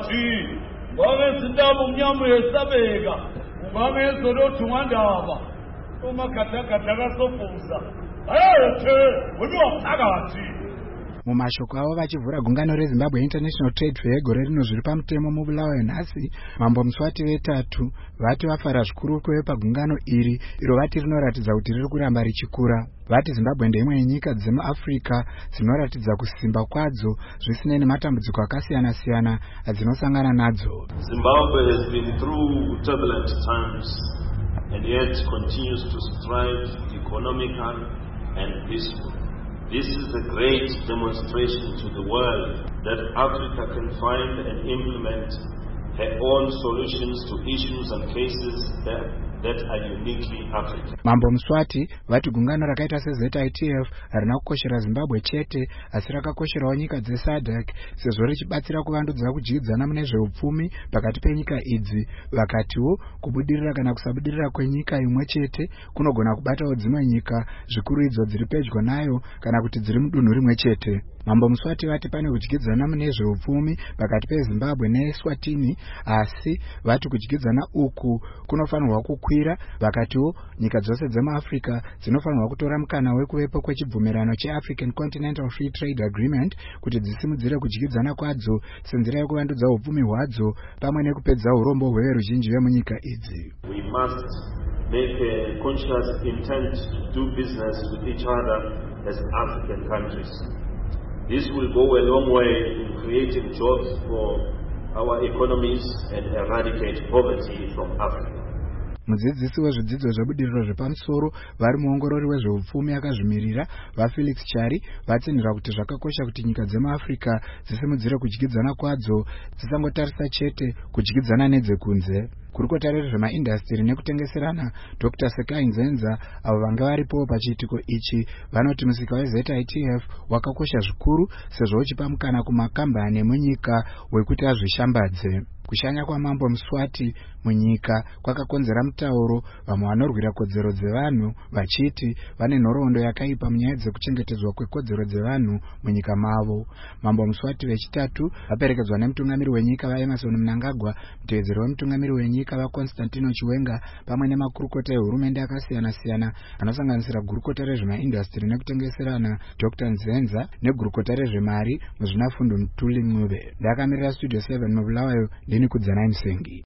phakathi ngabezindawo umnyama yesabeka ungamezothi wandaba umagadagada kasofuza ayethe unophakathi. Mumashoko avo vachivhura gungano reZimbabwe International Trade Fair egore rino zviri pamutemo mubulawayo nhasi, Mambo Mswati vetatu vati vafara zvikuru kuve pagungano iri iro vati rinoratidza kuti riri kuramba richikura. Vati Zimbabwe ndeimwe yenyika dzemuAfrica dzinoratidza kusimba kwadzo zvisinei nematambudziko akasiyana-siyana adzinosangana nadzo. Zimbabwe has been through turbulent times and yet continues to strive economically and peacefully. This is a great demonstration to the world that Africa can find and implement her own solutions to issues and cases that are uniquely African. Mambo Mswati vati gungano rakaita seZITF harina kukoshera Zimbabwe chete asi rakakosherawo nyika dzeSADC sezvo richibatsira kuvandudza kudyidzana mune zveupfumi pakati penyika idzi. Vakatiwo kubudirira kana kusabudirira kwenyika imwe chete kunogona kubatawo dzimwe nyika zvikuru idzo dziri pedyo nayo kana kuti dziri mudunhu rimwe chete. Mambo Mswati vati pane kudyidzana mune zveupfumi pakati peZimbabwe neEswatini, asi vati kudyidzana uku kunofanirwa kukwira. Vakatiwo nyika dzose dzemuAfrica dzinofanirwa kutora mukana wekuvepo kwechibvumirano cheAfrican Continental Free Trade Agreement kuti dzisimudzire kudyidzana kwadzo senzira yekuvandudza upfumi hwadzo pamwe nekupedza urombo hweveruzhinji vemunyika idzi. We must make a conscious intent to do business with each other as African countries. This will go a long way in creating jobs for our economies and eradicate poverty from Africa. Mudzidzisi wezvidzidzo zvebudiriro zvepamusoro vari muongorori wezveupfumi akazvimirira vaFelix Chari vatsinhira kuti zvakakosha kuti nyika dzemuAfrica dzisimudzire kudyidzana kwadzo dzisangotarisa chete kudyidzana nedzekunze. Kurukota rezvemaindastiri nekutengeserana Dr. Sekai Nzenza avo vanga varipo pachiitiko ichi vanoti musika weZITF wakakosha zvikuru sezvo uchipa mukana kumakambani emunyika wekuti azvishambadze. Kushanya kwaMambo Mswati munyika kwakakonzera mutauro vamwe vanorwira kodzero dzevanhu vachiti vane nhoroondo yakaipa munyaya dzekuchengetedzwa kwekodzero dzevanhu munyika mavo. Mambo Mswati vechitatu vaperekedzwa nemutungamiri wenyika vaEmerson Mnangagwa, mutevedzeri wemutungamiri wenyika vaConstantino Chiwenga pamwe nemakurukota ehurumende akasiyana-siyana anosanganisira gurukota rezvemaindastiri nekutengeserana Dr. Nzenza negurukota rezvemari muzvinafundo Mtuli Ncube. Ndakamirira Studio 7 mubulawayo ndini Kudzanai Musengi.